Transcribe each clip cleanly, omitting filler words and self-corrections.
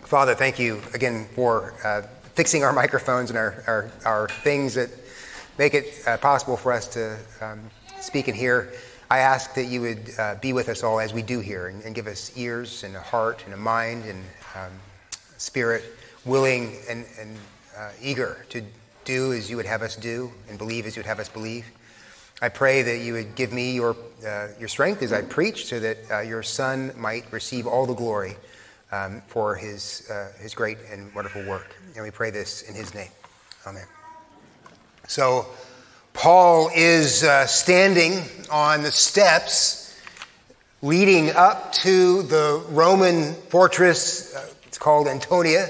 Father, thank you again for fixing our microphones and our things that make it possible for us to speak and hear. I ask that you would be with us all as we do here and give us ears and a heart and a mind and spirit willing and eager to do as you would have us do and believe as you would have us believe. I pray that you would give me your strength as I preach so that your Son might receive all the glory for his great and wonderful work. And we pray this in his name. Amen. So Paul is standing on the steps leading up to the Roman fortress. It's called Antonia.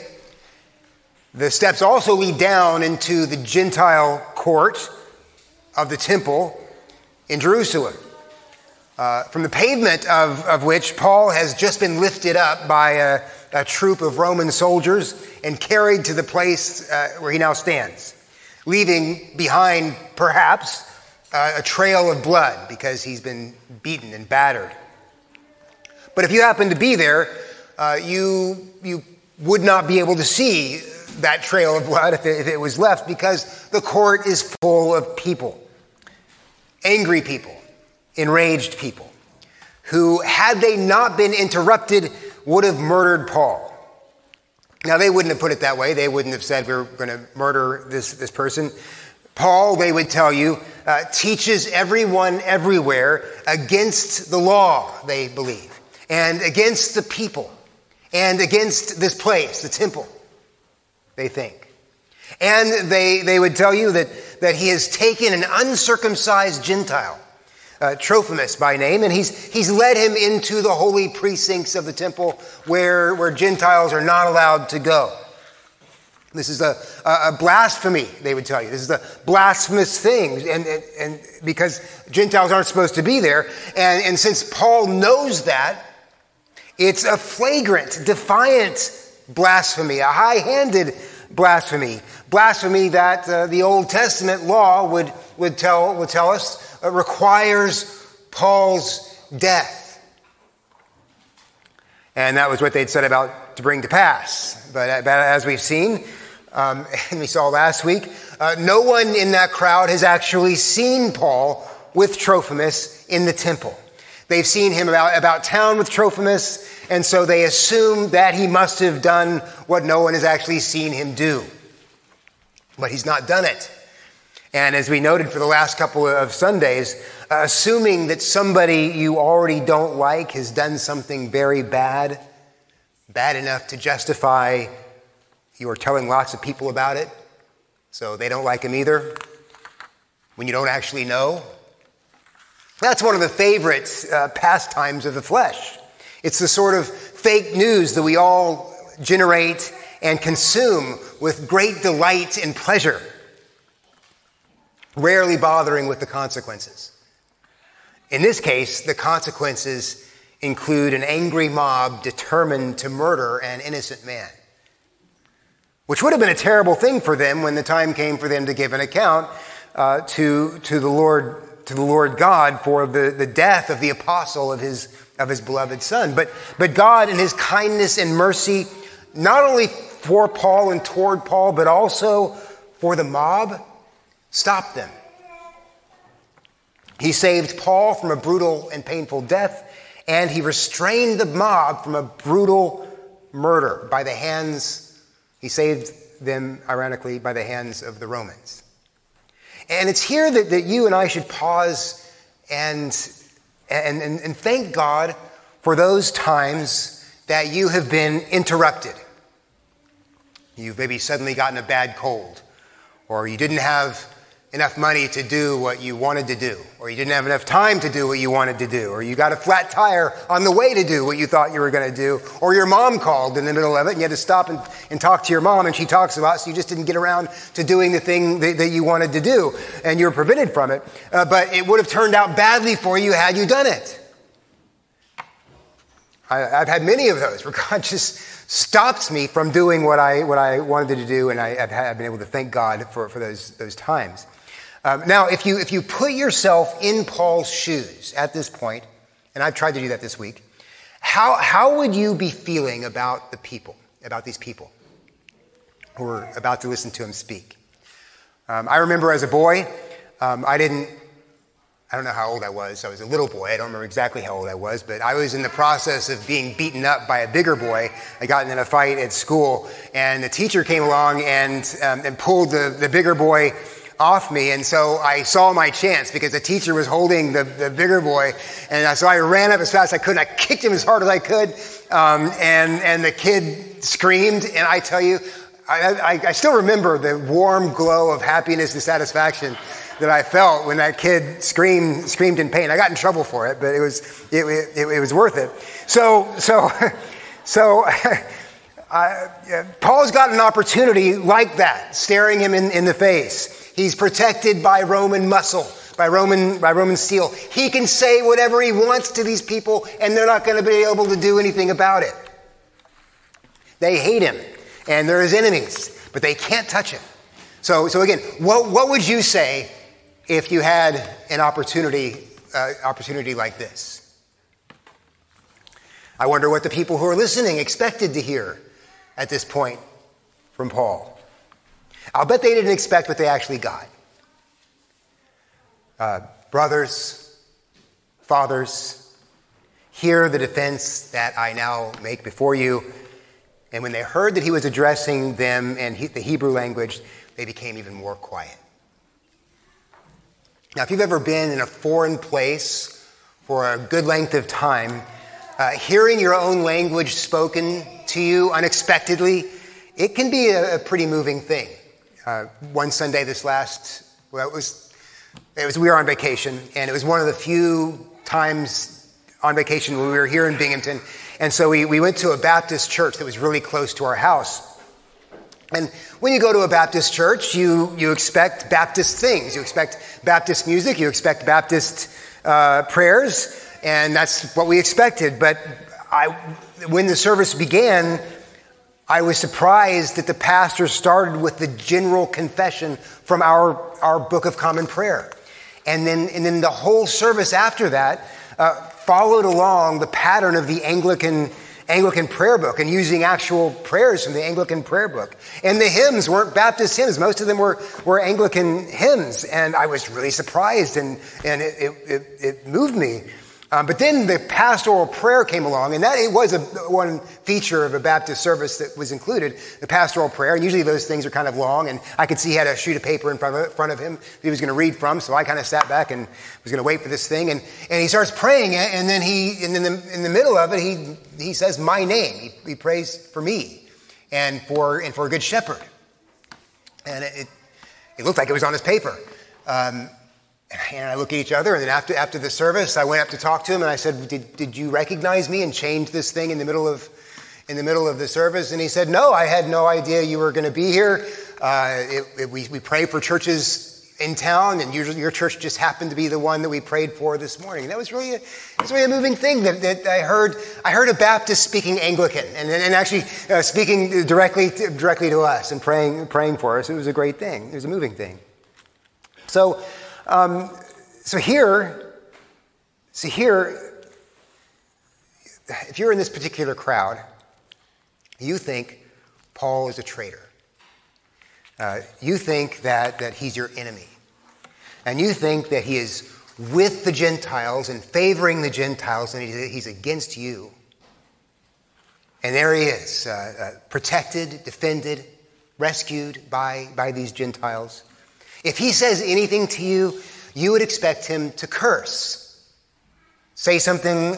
The steps also lead down into the Gentile court of the temple in Jerusalem. From the pavement of which Paul has just been lifted up by a troop of Roman soldiers and carried to the place where he now stands, leaving behind perhaps a trail of blood because he's been beaten and battered. But if you happen to be there, you would not be able to see that trail of blood if it was left, because the court is full of people, angry people, enraged people, who, had they not been interrupted, would have murdered Paul. Now, they wouldn't have put it that way. They wouldn't have said, we're going to murder this person. Paul, they would tell you, teaches everyone everywhere against the law, they believe, and against the people, and against this place, the temple, they think. And they would tell you that he has taken an uncircumcised Gentile, Trophimus by name, and he's led him into the holy precincts of the temple where Gentiles are not allowed to go. This is a blasphemy, they would tell you. This is a blasphemous thing, and because Gentiles aren't supposed to be there. And since Paul knows that, it's a flagrant, defiant blasphemy, a high-handed blasphemy that the Old Testament law would tell us requires Paul's death. And that was what they'd set about to bring to pass. But as we've seen, and we saw last week, no one in that crowd has actually seen Paul with Trophimus in the temple. They've seen him about town with Trophimus, and so they assume that he must have done what no one has actually seen him do. But he's not done it. And as we noted for the last couple of Sundays, assuming that somebody you already don't like has done something very bad enough to justify you are telling lots of people about it, so they don't like him either, when you don't actually know. That's one of the favorite pastimes of the flesh. It's the sort of fake news that we all generate and consume with great delight and pleasure, rarely bothering with the consequences. In this case, the consequences include an angry mob determined to murder an innocent man, which would have been a terrible thing for them when the time came for them to give an account to the Lord God for the death of the apostle of his beloved Son. But God, in his kindness and mercy, not only for Paul and toward Paul, but also for the mob, stopped them. He saved Paul from a brutal and painful death, and he restrained the mob from a brutal murder by the hands, he saved them, ironically, by the hands of the Romans. And it's here that you and I should pause and thank God for those times that you have been interrupted. You've maybe suddenly gotten a bad cold, or you didn't have enough money to do what you wanted to do, or you didn't have enough time to do what you wanted to do, or you got a flat tire on the way to do what you thought you were going to do, or your mom called in the middle of it and you had to stop and talk to your mom, and she talks about, so you just didn't get around to doing the thing that you wanted to do, and you were prevented from it. But it would have turned out badly for you had you done it. I've had many of those where God just stops me from doing what I wanted to do, and I've been able to thank God for those times. Now, if you put yourself in Paul's shoes at this point, and I've tried to do that this week, how would you be feeling about the people? about these people who were about to listen to him speak. I remember as a boy, I don't know how old I was. I was a little boy. I don't remember exactly how old I was, but I was in the process of being beaten up by a bigger boy. I got in a fight at school, and the teacher came along and pulled the bigger boy off me. And so I saw my chance because the teacher was holding the bigger boy. And so I ran up as fast as I could, and I kicked him as hard as I could. And the kid screamed. And I tell you, I still remember the warm glow of happiness and satisfaction that I felt when that kid screamed in pain. I got in trouble for it, but it was worth it. So Paul's got an opportunity like that, staring him in the face. He's protected by Roman muscle, by Roman steel. He can say whatever he wants to these people, and they're not going to be able to do anything about it. They hate him, and they're his enemies, but they can't touch him. So again, what would you say if you had an opportunity like this? I wonder what the people who are listening expected to hear at this point from Paul. I'll bet they didn't expect what they actually got. Brothers, fathers, hear the defense that I now make before you. And when they heard that he was addressing them in the Hebrew language, they became even more quiet. Now, if you've ever been in a foreign place for a good length of time, hearing your own language spoken to you unexpectedly, it can be a pretty moving thing. One Sunday we were on vacation, and it was one of the few times on vacation when we were here in Binghamton. And so we went to a Baptist church that was really close to our house. And when you go to a Baptist church, you expect Baptist things. You expect Baptist music. You expect Baptist prayers. And that's what we expected. But when the service began, I was surprised that the pastor started with the general confession from our Book of Common Prayer. And then the whole service after that followed along the pattern of the Anglican prayer book and using actual prayers from the Anglican prayer book. And the hymns weren't Baptist hymns. Most of them were Anglican hymns. And I was really surprised, and it moved me. But then the pastoral prayer came along, and that it was one feature of a Baptist service that was included, the pastoral prayer. And usually those things are kind of long, and I could see he had a sheet of paper in front of him that he was going to read from. So I kind of sat back and was going to wait for this thing. And he starts praying it, and then in the middle of it, he says my name. He prays for me and for a good shepherd. And it looked like it was on his paper. And I look at each other, and then after the service, I went up to talk to him, and I said, "Did you recognize me and change this thing in the middle of the service?" And he said, "No, I had no idea you were going to be here. We pray for churches in town, and your church just happened to be the one that we prayed for this morning." And that was really a moving thing that I heard. I heard a Baptist speaking Anglican, and actually speaking directly to us and praying for us. It was a great thing. It was a moving thing. So here, if you're in this particular crowd, you think Paul is a traitor. You think that he's your enemy. And you think that he is with the Gentiles and favoring the Gentiles, and he's against you. And there he is, protected, defended, rescued by these Gentiles. If he says anything to you, you would expect him to curse, say something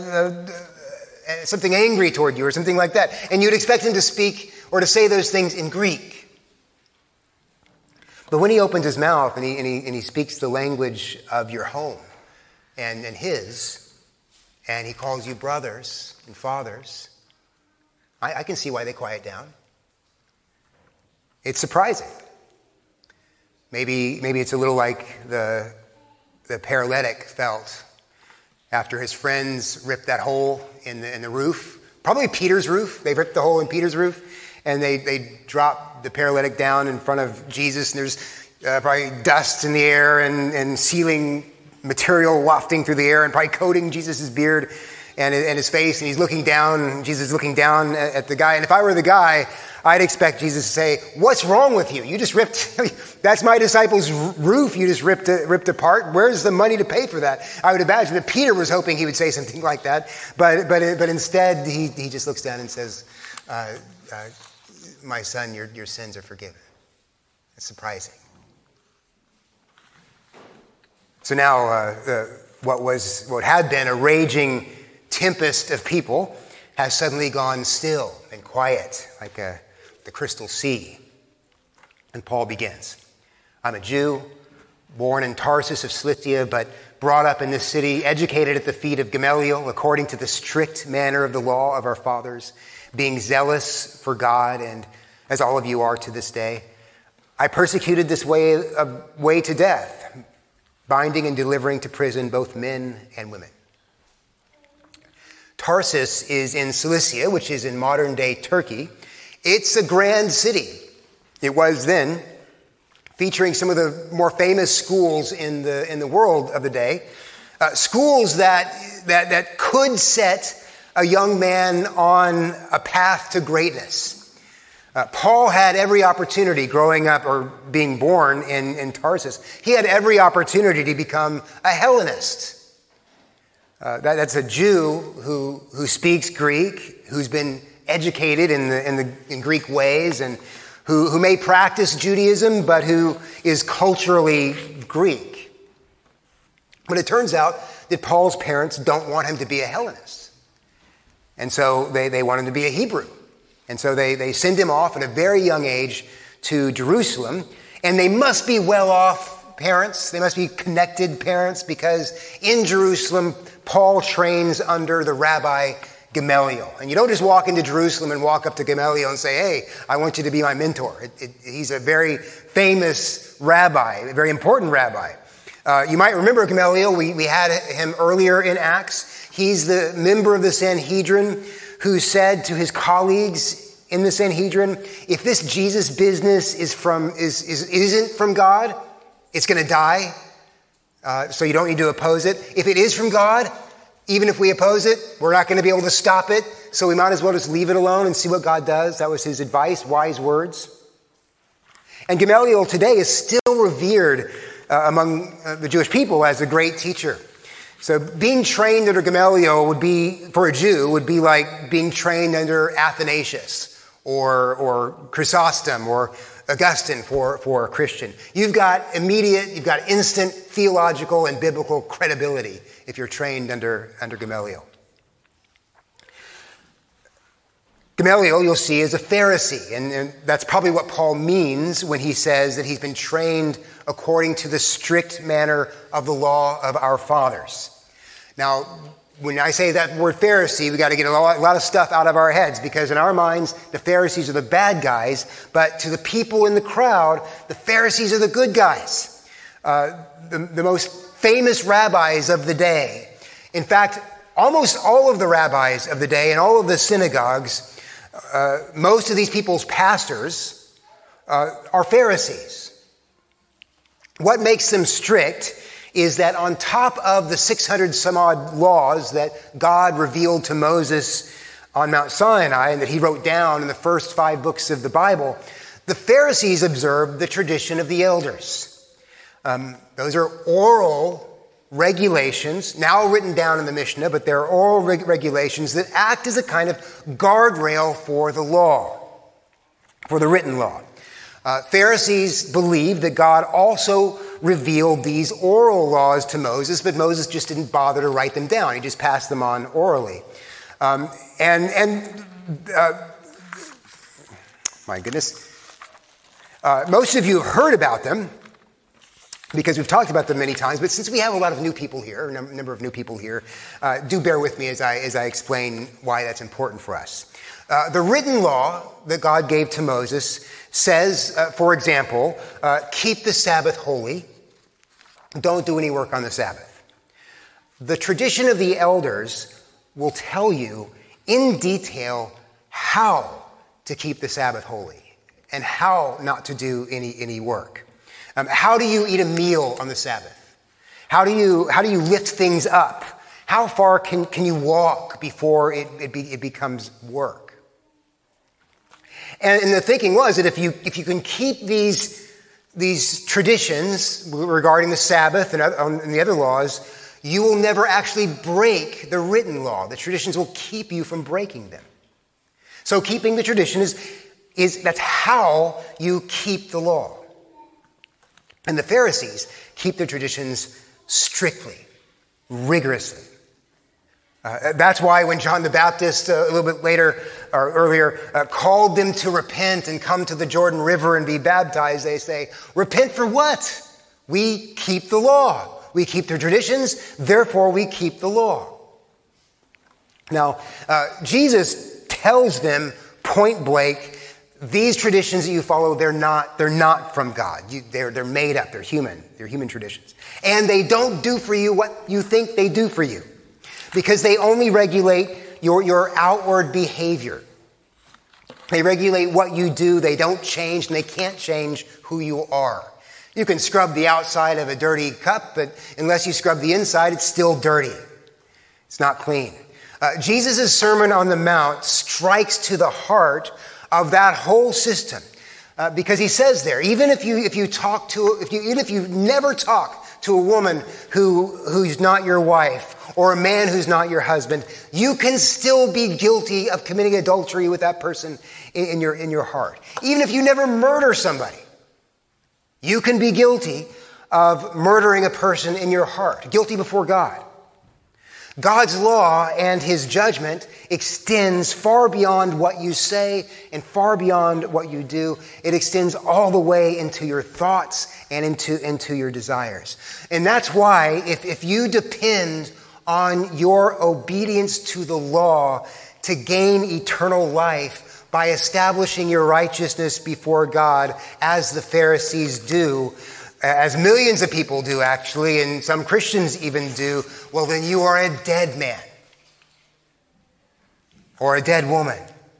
angry toward you or something like that. And you'd expect him to speak or to say those things in Greek. But when he opens his mouth and he speaks the language of your home and his, and he calls you brothers and fathers, I can see why they quiet down. It's surprising. Maybe it's a little like the paralytic felt after his friends ripped that hole in the roof. Probably Peter's roof. They ripped the hole in Peter's roof, and they dropped the paralytic down in front of Jesus. And there's probably dust in the air and sealing material wafting through the air and probably coating Jesus' beard. and his face, and he's looking down. Jesus is looking down at the guy. And if I were the guy, I'd expect Jesus to say, "What's wrong with you? You just ripped, that's my disciples' roof you just ripped apart. Where's the money to pay for that?" I would imagine that Peter was hoping he would say something like that. But instead, he just looks down and says, "My son, your sins are forgiven." It's surprising. So now, what had been a raging tempest of people has suddenly gone still and quiet, like the crystal sea. And Paul begins. "I'm a Jew, born in Tarsus of Cilicia, but brought up in this city, educated at the feet of Gamaliel, according to the strict manner of the law of our fathers, being zealous for God, and as all of you are to this day. I persecuted this way to death, binding and delivering to prison both men and women." Tarsus is in Cilicia, which is in modern-day Turkey. It's a grand city. It was then, featuring some of the more famous schools in the world of the day, schools that could set a young man on a path to greatness. Paul had every opportunity growing up or being born in Tarsus. He had every opportunity to become a Hellenist. That's a Jew who speaks Greek, who's been educated in Greek ways, and who may practice Judaism, but who is culturally Greek. But it turns out that Paul's parents don't want him to be a Hellenist. And so they want him to be a Hebrew. And so they send him off at a very young age to Jerusalem. And they must be well-off parents. They must be connected parents, because in Jerusalem, Paul trains under the Rabbi Gamaliel. And you don't just walk into Jerusalem and walk up to Gamaliel and say, "Hey, I want you to be my mentor." He's a very famous rabbi, a very important rabbi. You might remember Gamaliel. We had him earlier in Acts. He's the member of the Sanhedrin who said to his colleagues in the Sanhedrin, "If this Jesus business isn't from God, it's going to die. So you don't need to oppose it. If it is from God, even if we oppose it, we're not going to be able to stop it. So we might as well just leave it alone and see what God does." That was his advice, wise words. And Gamaliel today is still revered among the Jewish people as a great teacher. So being trained under Gamaliel would be, for a Jew, would be like being trained under Athanasius or Chrysostom or Augustine for a Christian. You've got instant theological and biblical credibility if you're trained under Gamaliel. Gamaliel, you'll see, is a Pharisee, and that's probably what Paul means when he says that he's been trained according to the strict manner of the law of our fathers. Now, when I say that word Pharisee, we got to get a lot of stuff out of our heads, because in our minds, the Pharisees are the bad guys, but to the people in the crowd, the Pharisees are the good guys, the most famous rabbis of the day. In fact, almost all of the rabbis of the day and all of the synagogues, most of these people's pastors are Pharisees. What makes them strict is that on top of the 600 some odd laws that God revealed to Moses on Mount Sinai and that he wrote down in the first 5 books of the Bible, the Pharisees observed the tradition of the elders. Those are oral regulations, now written down in the Mishnah, but they're oral regulations that act as a kind of guardrail for the law, for the written law. Pharisees believed that God also revealed these oral laws to Moses, but Moses just didn't bother to write them down. He just passed them on orally. My goodness. Most of you have heard about them because we've talked about them many times, but since we have a lot of new people here, a number of new people here, do bear with me as I explain why that's important for us. The written law that God gave to Moses says, for example, keep the Sabbath holy. Don't do any work on the Sabbath. The tradition of the elders will tell you in detail how to keep the Sabbath holy and how not to do any work. How do you eat a meal on the Sabbath? How do you lift things up? How far can you walk before it becomes work? And the thinking was that if you can keep these traditions regarding the Sabbath and the other laws, you will never actually break the written law. The traditions will keep you from breaking them. So keeping the tradition that's how you keep the law. And the Pharisees keep their traditions strictly, rigorously. That's why when John the Baptist, a little bit later or earlier, called them to repent and come to the Jordan River and be baptized, they say, repent for what? We keep the law. We keep the traditions, therefore we keep the law. Now, Jesus tells them point blank, these traditions that you follow, they're not from God. They're made up. They're human traditions. And they don't do for you what you think they do for you, because they only regulate your outward behavior. They regulate what you do. They don't change, and they can't change who you are. You can scrub the outside of a dirty cup, but unless you scrub the inside, it's still dirty. It's not clean. Jesus' Sermon on the Mount strikes to the heart of that whole system, because he says there, even if you never talk to a woman who's not your wife, or a man who's not your husband, you can still be guilty of committing adultery with that person in your heart. Even if you never murder somebody, you can be guilty of murdering a person in your heart, guilty before God. God's law and his judgment extends far beyond what you say and far beyond what you do. It extends all the way into your thoughts and into your desires. And that's why if you depend on your obedience to the law to gain eternal life by establishing your righteousness before God, as the Pharisees do, as millions of people do actually, and some Christians even do, well, then you are a dead man or a dead woman.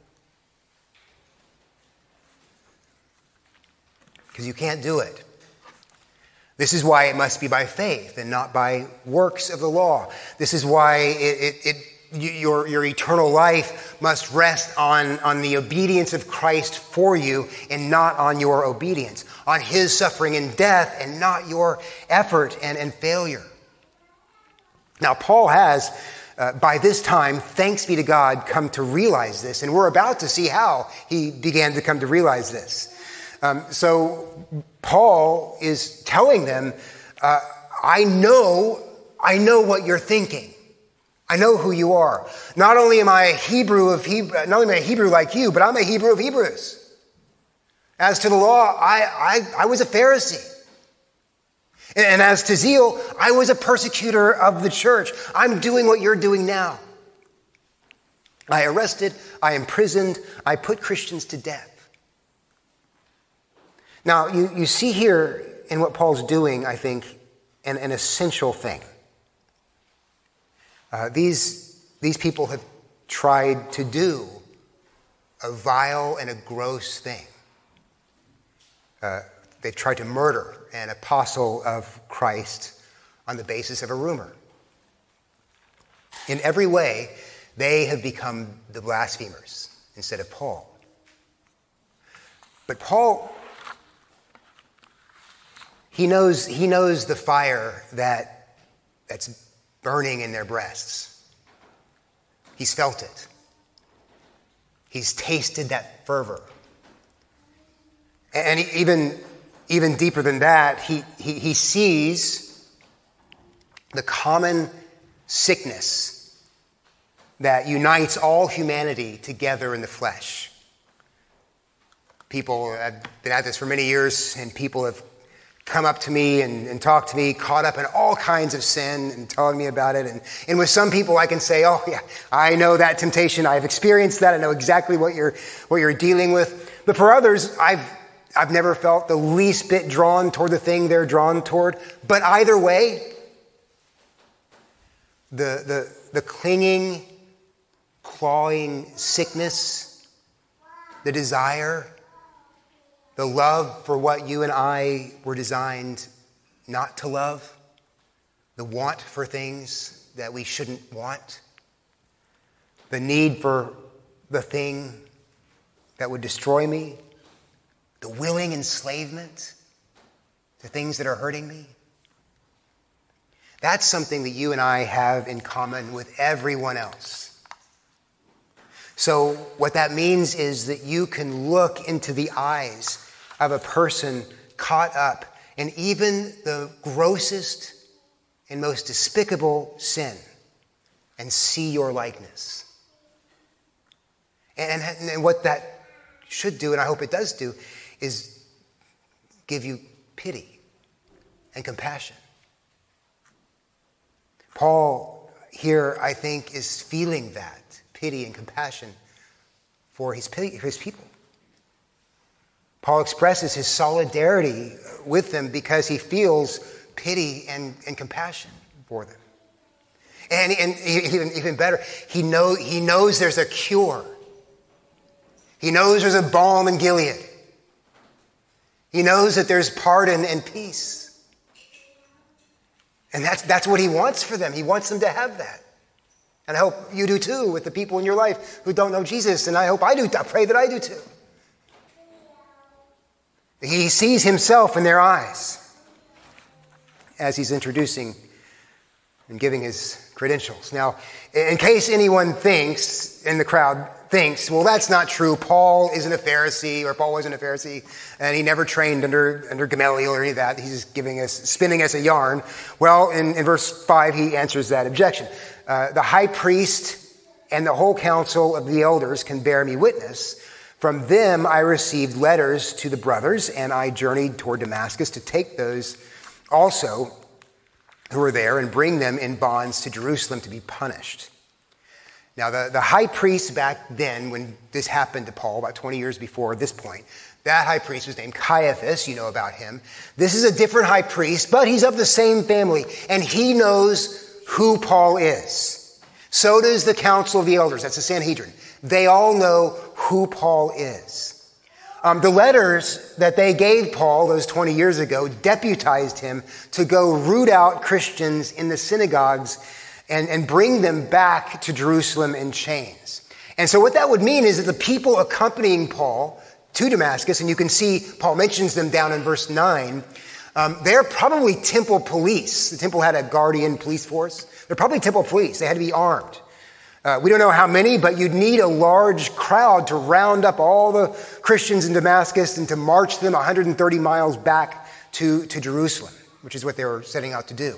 Because you can't do it. This is why it must be by faith and not by works of the law. This is why your eternal life must rest on the obedience of Christ for you and not on your obedience, on his suffering and death and not your effort and failure. Now, Paul has, by this time, thanks be to God, come to realize this, and we're about to see how he began to come to realize this. So Paul is telling them, I know what you're thinking. I know who you are. Not only am I a Hebrew like you, but I'm a Hebrew of Hebrews. As to the law, I was a Pharisee. And as to zeal, I was a persecutor of the church. I'm doing what you're doing now. I arrested, I imprisoned, I put Christians to death. Now, you see here in what Paul's doing, I think, an essential thing. These people have tried to do a vile and a gross thing. They've tried to murder an apostle of Christ on the basis of a rumor. In every way, they have become the blasphemers instead of Paul. But Paul, he knows the fire that's burning in their breasts. He's felt it. He's tasted that fervor. And even deeper than that, he sees the common sickness that unites all humanity together in the flesh. People have been at this for many years, and people have come up to me and talk to me, caught up in all kinds of sin and telling me about it. And with some people I can say, oh yeah, I know that temptation. I've experienced that. I know exactly what you're dealing with. But for others, I've never felt the least bit drawn toward the thing they're drawn toward. But either way, the clinging, clawing sickness, the desire, the love for what you and I were designed not to love, the want for things, that we shouldn't want, the need for the thing that would destroy me, the willing enslavement to things that are hurting me. That's something that you and I have in common with everyone else. So what that means is that you can look into the eyes of a person caught up in even the grossest and most despicable sin and see your likeness. And what that should do, and I hope it does do, is give you pity and compassion. Paul here, I think, is feeling that pity and compassion for his people. Paul expresses his solidarity with them because he feels pity and compassion for them. And even better, he knows there's a cure. He knows there's a balm in Gilead. He knows that there's pardon and peace. And that's what he wants for them. He wants them to have that. And I hope you do too with the people in your life who don't know Jesus. And I hope I do. I pray that I do too. He sees himself in their eyes as he's introducing and giving his credentials. Now, in case anyone thinks, in the crowd thinks, well, that's not true. Paul isn't a Pharisee, or Paul wasn't a Pharisee, and he never trained under Gamaliel or any of that. He's just spinning us a yarn. Well, in verse 5, he answers that objection. The high priest and the whole council of the elders can bear me witness. From them I received letters to the brothers, and I journeyed toward Damascus to take those also who were there and bring them in bonds to Jerusalem to be punished. Now, the high priest back then, when this happened to Paul, about 20 years before this point, that high priest was named Caiaphas. You know about him. This is a different high priest, but he's of the same family, and he knows who Paul is. So does the council of the elders. That's the Sanhedrin. They all know who Paul is. The letters that they gave Paul those 20 years ago deputized him to go root out Christians in the synagogues and bring them back to Jerusalem in chains. And so what that would mean is that the people accompanying Paul to Damascus, and you can see Paul mentions them down in verse 9, they're probably temple police. The temple had a guardian police force. They're probably temple police. They had to be armed. We don't know how many, but you'd need a large crowd to round up all the Christians in Damascus and to march them 130 miles back to Jerusalem, which is what they were setting out to do.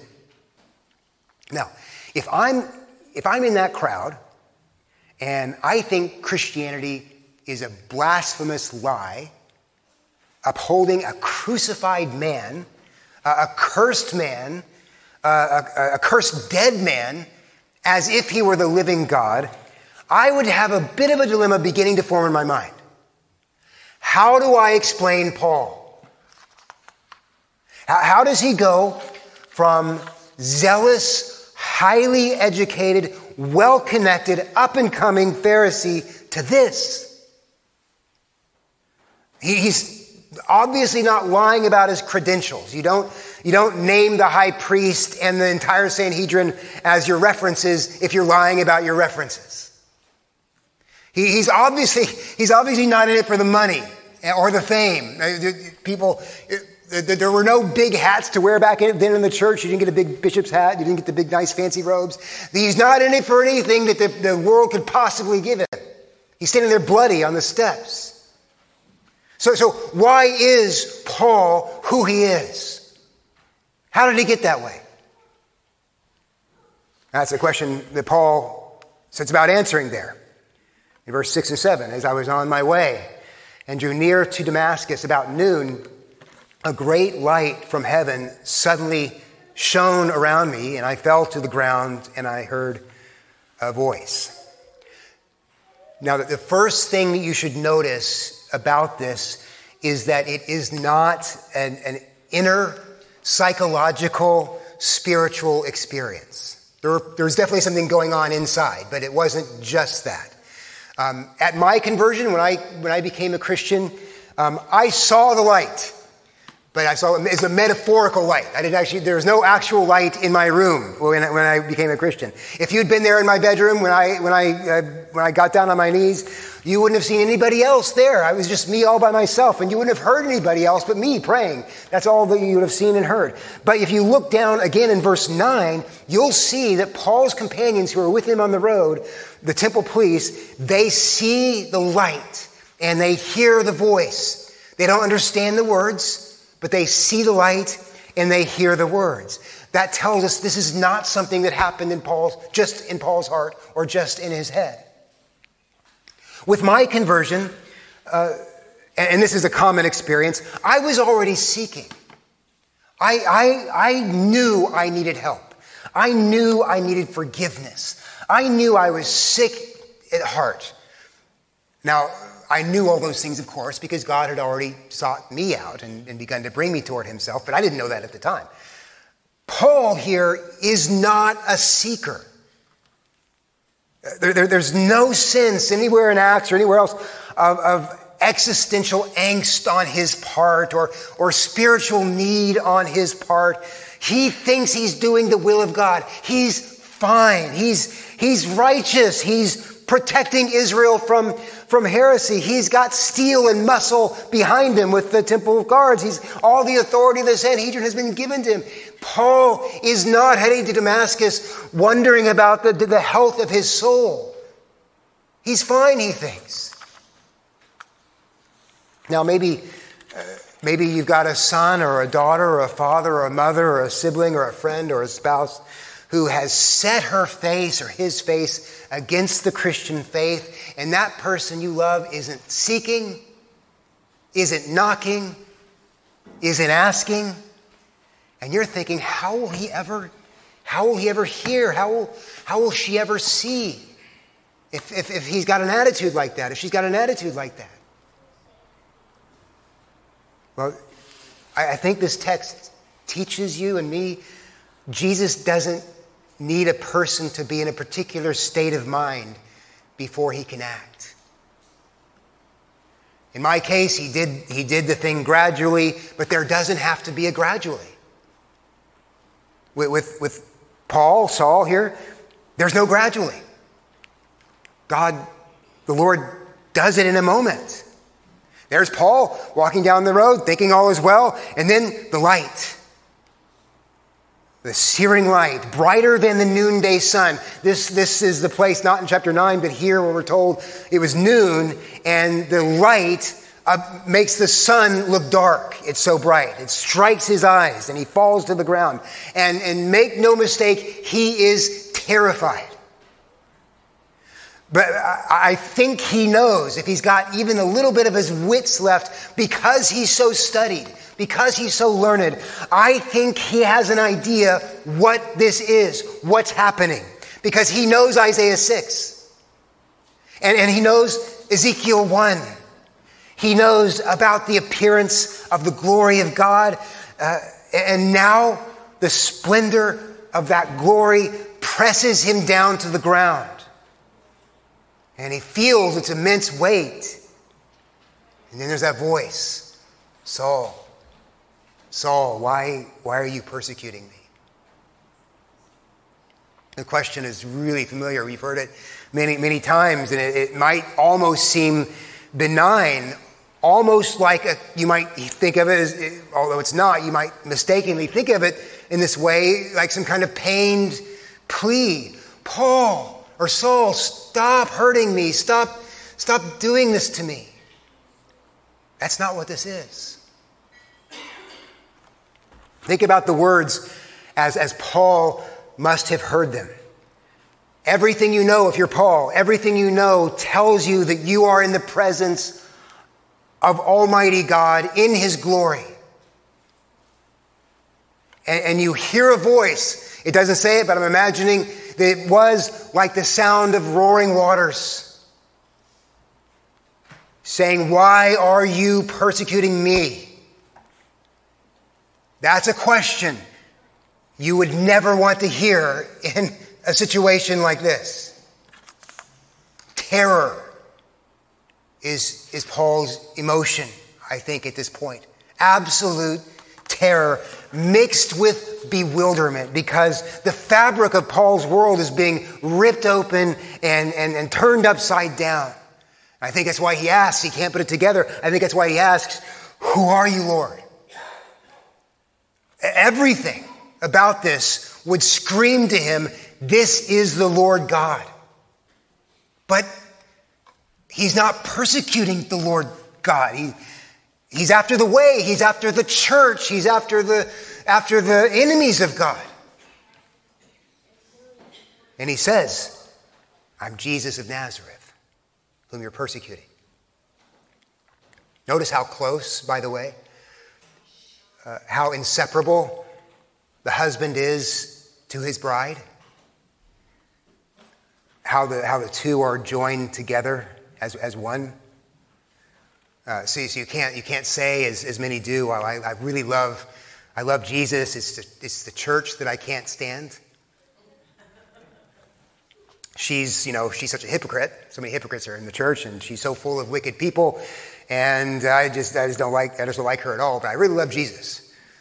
Now, if I'm in that crowd and I think Christianity is a blasphemous lie, upholding a crucified man, a cursed man, a cursed dead man, as if he were the living God, I would have a bit of a dilemma beginning to form in my mind. How do I explain Paul? How does he go from zealous, highly educated, well-connected, up-and-coming Pharisee to this? He's obviously not lying about his credentials. You don't name the high priest and the entire Sanhedrin as your references if you're lying about your references. He's obviously not in it for the money or the fame. There were no big hats to wear back then in the church. You didn't get a big bishop's hat. You didn't get the big, nice, fancy robes. He's not in it for anything that the world could possibly give him. He's standing there bloody on the steps. So why is Paul who he is? How did he get that way? That's a question that Paul sets about answering there. In verse 6 and 7, as I was on my way and drew near to Damascus about noon, a great light from heaven suddenly shone around me, and I fell to the ground and I heard a voice. Now, the first thing that you should notice about this is that it is not an inner psychological spiritual experience. There's definitely something going on inside, but it wasn't just that. At my conversion, when I became a Christian, I saw the light, But I saw it's a metaphorical light. There was no actual light in my room when I became a Christian. If you'd been there in my bedroom when I got down on my knees, you wouldn't have seen anybody else there. I was just me all by myself, and you wouldn't have heard anybody else but me praying. That's all that you would have seen and heard. But if you look down again in verse 9, you'll see that Paul's companions who are with him on the road, the temple police, they see the light and they hear the voice. They don't understand the words, but they see the light and they hear the words. That tells us this is not something that happened just in Paul's heart or just in his head. With my conversion, and this is a common experience, I was already seeking. I knew I needed help. I knew I needed forgiveness. I knew I was sick at heart. Now, I knew all those things, of course, because God had already sought me out and begun to bring me toward himself, but I didn't know that at the time. Paul here is not a seeker. There's no sense anywhere in Acts or anywhere else of existential angst on his part or spiritual need on his part. He thinks he's doing the will of God. He's fine. He's righteous. He's protecting Israel from heresy. He's got steel and muscle behind him with the temple guards. All the authority of the Sanhedrin has been given to him. Paul is not heading to Damascus wondering about the health of his soul. He's fine, he thinks. Now, maybe you've got a son or a daughter or a father or a mother or a sibling or a friend or a spouse who has set her face or his face against the Christian faith, and that person you love isn't seeking, isn't knocking, isn't asking, and you're thinking, how will he ever hear? How will she ever see if he's got an attitude like that, if she's got an attitude like that? Well, I think this text teaches you and me, Jesus doesn't need a person to be in a particular state of mind before he can act. In my case, he did the thing gradually, but there doesn't have to be a gradually. With Saul here, there's no gradually. God, the Lord, does it in a moment. There's Paul walking down the road, thinking all is well, and then the light. The searing light, brighter than the noonday sun. This is the place, not in chapter 9, but here where we're told it was noon, and the light makes the sun look dark. It's so bright. It strikes his eyes, and he falls to the ground. And make no mistake, he is terrified. But I think he knows, if he's got even a little bit of his wits left, because he's so studied, because he's so learned, I think he has an idea what this is, what's happening. Because he knows Isaiah 6. And he knows Ezekiel 1. He knows about the appearance of the glory of God. And now the splendor of that glory presses him down to the ground. And he feels its immense weight. And then there's that voice, Saul, Saul, why are you persecuting me? The question is really familiar. We've heard it many, many times, and it might almost seem benign, almost like you might think of it as, although it's not, you might mistakenly think of it in this way, like some kind of pained plea. Paul or Saul, stop hurting me. Stop doing this to me. That's not what this is. Think about the words as Paul must have heard them. Everything you know, if you're Paul, everything you know tells you that you are in the presence of Almighty God in his glory. And you hear a voice. It doesn't say it, but I'm imagining that it was like the sound of roaring waters, saying, "Why are you persecuting me?" That's a question you would never want to hear in a situation like this. Terror is Paul's emotion, I think, at this point. Absolute terror mixed with bewilderment, because the fabric of Paul's world is being ripped open and turned upside down. I think that's why he asks. He can't put it together. I think that's why he asks, "Who are you, Lord?" Everything about this would scream to him, this is the Lord God. But he's not persecuting the Lord God. He's after the way. He's after the church. He's after the enemies of God. And he says, "I'm Jesus of Nazareth, whom you're persecuting." Notice how close, by the way, how inseparable the husband is to his bride. How the two are joined together as one. So you can't say, as many do, well, I love Jesus. It's the church that I can't stand. She's such a hypocrite. So many hypocrites are in the church, and she's so full of wicked people, and I just don't like her at all. But I really love Jesus.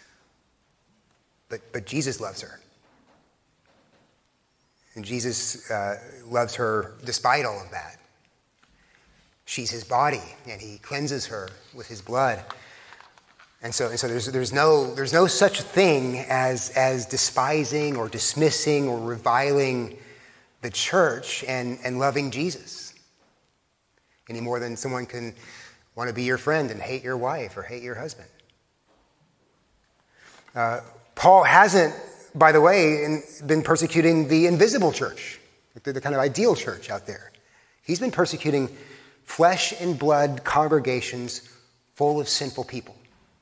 But Jesus loves her, and Jesus loves her despite all of that. She's his body, and he cleanses her with his blood. And so there's no such thing as despising or dismissing or reviling the church and loving Jesus, any more than someone can want to be your friend and hate your wife or hate your husband. Paul hasn't, by the way, been persecuting the invisible church, the kind of ideal church out there. He's been persecuting flesh and blood congregations full of sinful people.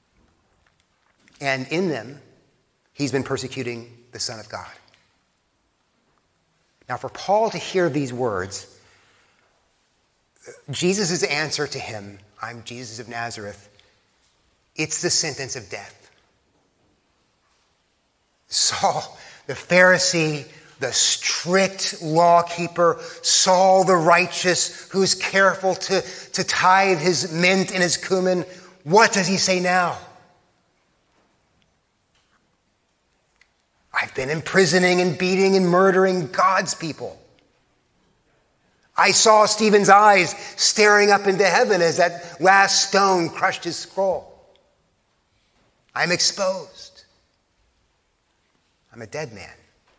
And in them, he's been persecuting the Son of God. Now, for Paul to hear these words, Jesus' answer to him, "I'm Jesus of Nazareth," it's the sentence of death. Saul, the Pharisee, the strict lawkeeper, Saul the righteous, who's careful to tithe his mint and his cumin, what does he say now? I've been imprisoning and beating and murdering God's people. I saw Stephen's eyes staring up into heaven as that last stone crushed his skull. I'm exposed. I'm a dead man.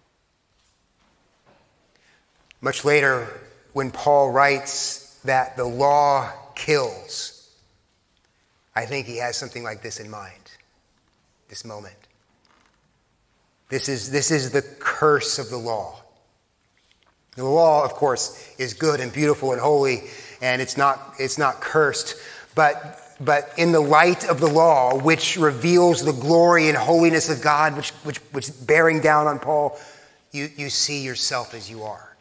Much later, when Paul writes that the law kills, I think he has something like this in mind, this moment. This is the curse of the law. The law, of course, is good and beautiful and holy, and it's not cursed. But in the light of the law, which reveals the glory and holiness of God, which bearing down on Paul, you see yourself as you are.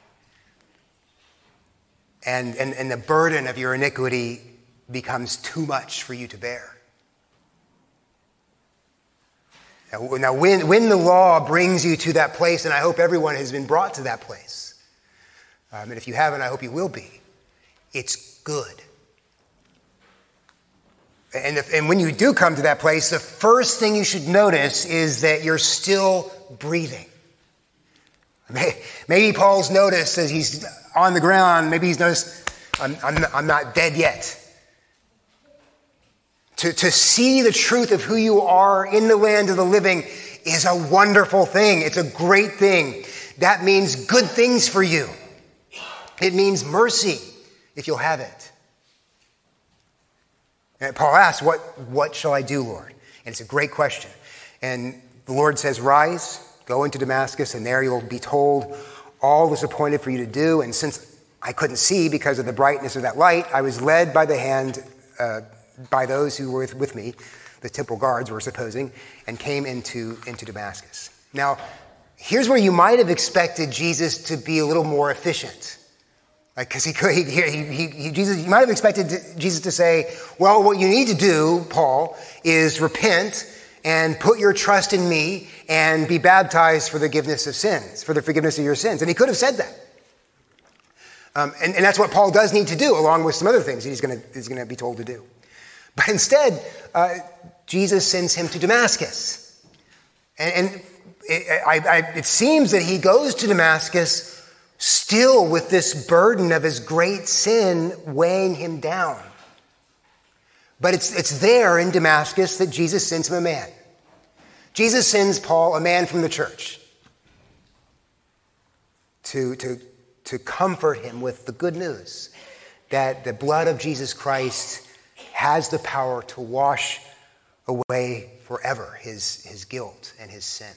And the burden of your iniquity becomes too much for you to bear. Now, when the law brings you to that place, and I hope everyone has been brought to that place, and if you haven't, I hope you will be, it's good. And when you do come to that place, the first thing you should notice is that you're still breathing. Maybe Paul's noticed as he's on the ground, maybe he's noticed, I'm not dead yet. To see the truth of who you are in the land of the living is a wonderful thing. It's a great thing. That means good things for you. It means mercy, if you'll have it. And Paul asks, what shall I do, Lord? And it's a great question. And the Lord says, rise, go into Damascus, and there you'll be told all that's appointed for you to do. And since I couldn't see because of the brightness of that light, I was led by the hand by those who were with me, the temple guards were supposing, and came into Damascus. Now, here's where you might have expected Jesus to be a little more efficient. Because you might have expected Jesus to say, well, what you need to do, Paul, is repent and put your trust in me and be baptized for the forgiveness of sins, for the forgiveness of your sins. And he could have said that. And that's what Paul does need to do, along with some other things that he's going to be told to do. But instead, Jesus sends him to Damascus. And it seems that he goes to Damascus still with this burden of his great sin weighing him down. But it's there in Damascus that Jesus sends him a man. Jesus sends Paul, a man from the church, to comfort him with the good news that the blood of Jesus Christ has the power to wash away forever his guilt and his sin.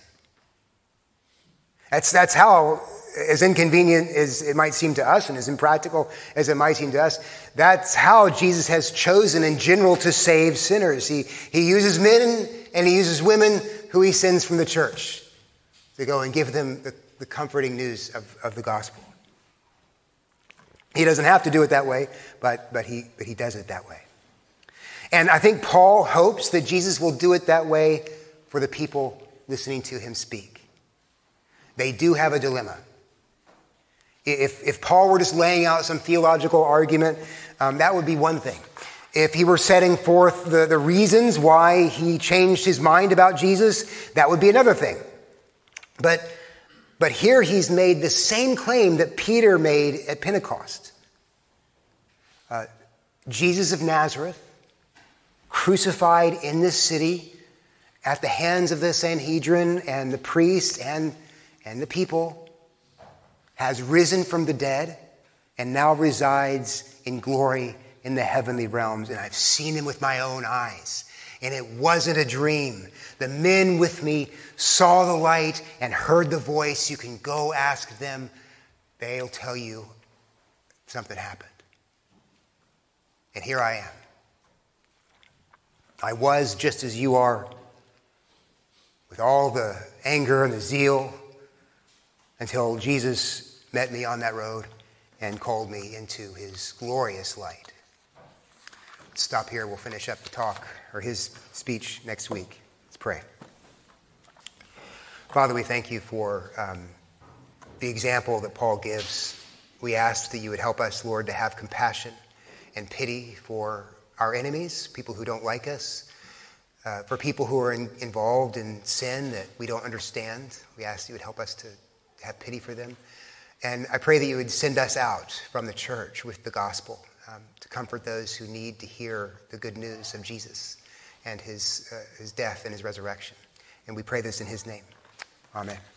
That's how, as inconvenient as it might seem to us and as impractical as it might seem to us, that's how Jesus has chosen in general to save sinners. He uses men and he uses women who he sends from the church to go and give them the comforting news of the gospel. He doesn't have to do it that way, but he does it that way. And I think Paul hopes that Jesus will do it that way for the people listening to him speak. They do have a dilemma. If Paul were just laying out some theological argument, that would be one thing. If he were setting forth the reasons why he changed his mind about Jesus, that would be another thing. But here he's made the same claim that Peter made at Pentecost. Jesus of Nazareth, crucified in this city at the hands of the Sanhedrin and the priests and the people, has risen from the dead and now resides in glory in the heavenly realms. And I've seen him with my own eyes. And it wasn't a dream. The men with me saw the light and heard the voice. You can go ask them. They'll tell you something happened. And here I am. I was just as you are, with all the anger and the zeal, until Jesus met me on that road and called me into his glorious light. Let's stop here. We'll finish up the talk, or his speech, next week. Let's pray. Father, we thank you for the example that Paul gives. We ask that you would help us, Lord, to have compassion and pity for our enemies, people who don't like us, for people who are involved in sin that we don't understand. We ask that you would help us to have pity for them. And I pray that you would send us out from the church with the gospel to comfort those who need to hear the good news of Jesus and his death and his resurrection. And we pray this in his name. Amen.